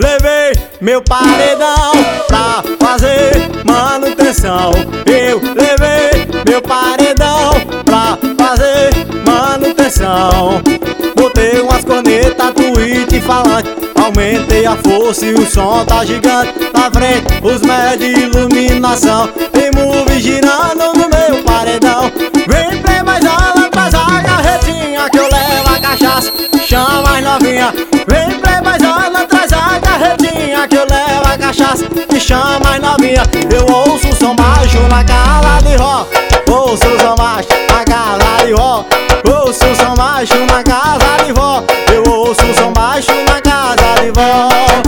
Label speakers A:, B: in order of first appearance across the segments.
A: levei meu paredão pra fazer manutenção. Eu levei meu paredão pra fazer manutenção. Botei umas cornetas, tweet falante, aumentei a força e o som tá gigante. Na frente os médios de iluminação, tem move girando no meu paredão. Vem play mais aula, traz a carretinha que eu levo a cachaça, chama as novinha. Vem play mais aula, traz a carretinha que eu levo a cachaça e chama as novinha. Eu ouço o som baixo na casa de vó, ouço o som baixo na casa de vó, ouço o som baixo na casa de vó, eu ouço o som baixo na casa de vó.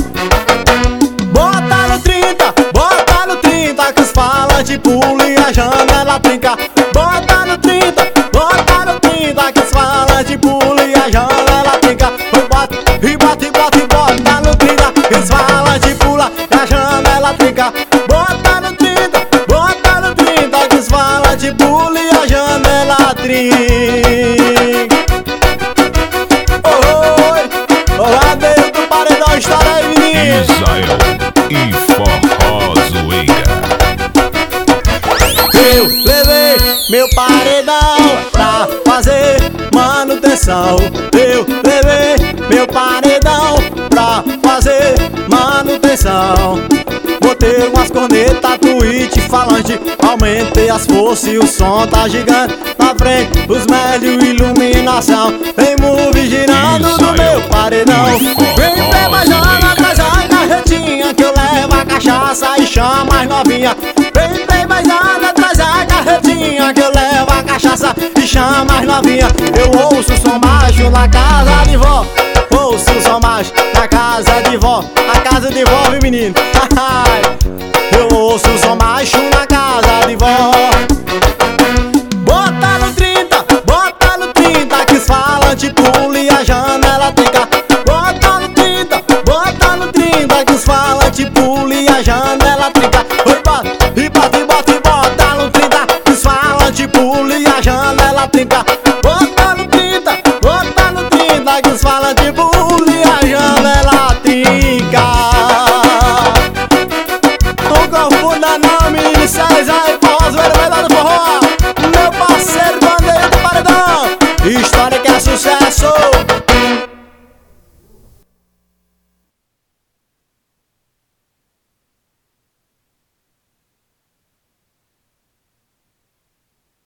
A: Bota no 30 que os falantes pulam e a janela trinca. Bota no 30 que os falantes pulam e a janela trinca. Bota e bota e bota e bota no 30 que os falantes pulam e a janela trinca. Bota no 30 que os falantes pulam e a janela trinca. Oi, ladeira do paredão, estoura aí, menino.
B: Israel e Forró Zoeira.
A: Eu levei meu paredão pra fazer manutenção. Eu levei meu paredão pra fazer manutenção. Botei umas cornetas, tweet falante, aumentei as forças e o som tá gigante. Na frente os médios iluminação, tem move girando no meu paredão. Vem play mais aula, traz a carretinha que eu levo a cachaça e chama as novinha. Vem play mais aula, traz a carretinha que eu levo a cachaça e chama as novinha. Eu ouço o som baixo na casa de vó, ouço o som baixo na casa de vó, na casa de vó, viu, menino? Eu ouço o som baixo na casa de vó. Bota no 30 que os falantes pulam e a janela trinca. Bota no 30 que os falantes pulam e a janela